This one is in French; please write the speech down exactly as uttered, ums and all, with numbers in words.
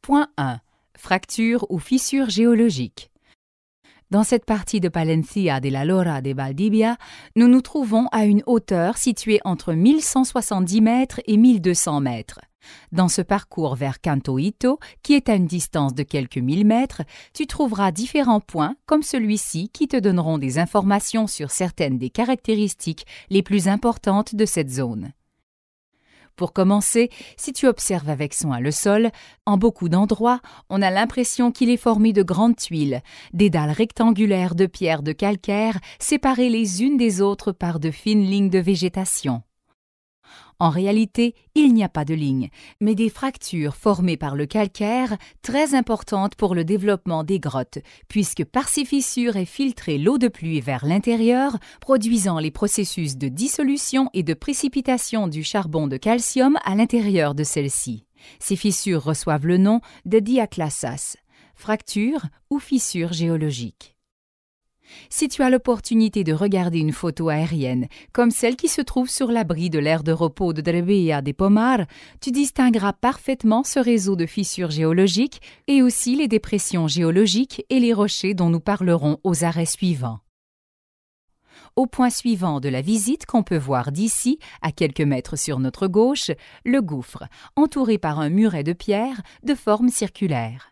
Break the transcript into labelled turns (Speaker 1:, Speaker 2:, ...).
Speaker 1: Point un. Fracture ou fissure géologique. Dans cette partie de Palencia de la Lora de Valdivia, nous nous trouvons à une hauteur située entre mille cent soixante-dix mètres et mille deux cents mètres. Dans ce parcours vers Canto Hito, qui est à une distance de quelques mille mètres, tu trouveras différents points comme celui-ci qui te donneront des informations sur certaines des caractéristiques les plus importantes de cette zone. Pour commencer, si tu observes avec soin le sol, en beaucoup d'endroits, on a l'impression qu'il est formé de grandes tuiles, des dalles rectangulaires de pierres de calcaire séparées les unes des autres par de fines lignes de végétation. En réalité, il n'y a pas de lignes, mais des fractures formées par le calcaire, très importantes pour le développement des grottes, puisque par ces fissures est filtrée l'eau de pluie vers l'intérieur, produisant les processus de dissolution et de précipitation du charbon de calcium à l'intérieur de celle-ci. Ces fissures reçoivent le nom de diaklassas, fractures ou fissures géologiques. Si tu as l'opportunité de regarder une photo aérienne, comme celle qui se trouve sur l'abri de l'aire de repos de Trebella de Pomar, tu distingueras parfaitement ce réseau de fissures géologiques et aussi les dépressions géologiques et les rochers dont nous parlerons aux arrêts suivants. Au point suivant de la visite qu'on peut voir d'ici, à quelques mètres sur notre gauche, le gouffre, entouré par un muret de pierre de forme circulaire.